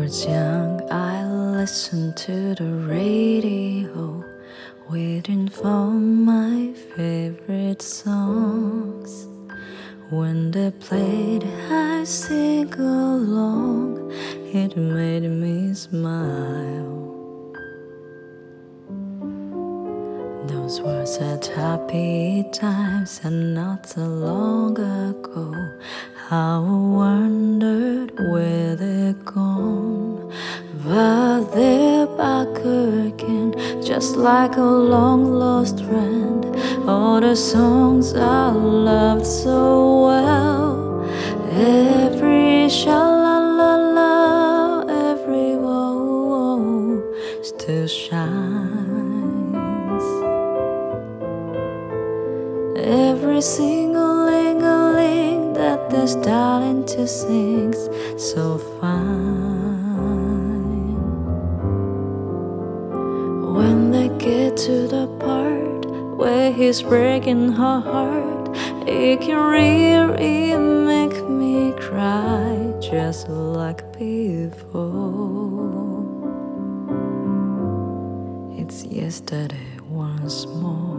was young, I listened to the radio, waiting for my favorite songs. When they played, I sing along, it made me smile. Those were such happy times, and not so long ago, how I wondered where they're gone. But they're back again, just like a long lost friend. All the songs I loved so well, every sha-la-la-la, every woe still shines. Every single ling-a-ling that they're starting to sing's so fine. When they get to the part where he's breaking her heart, it can really make me cry, just like before. It's yesterday once more.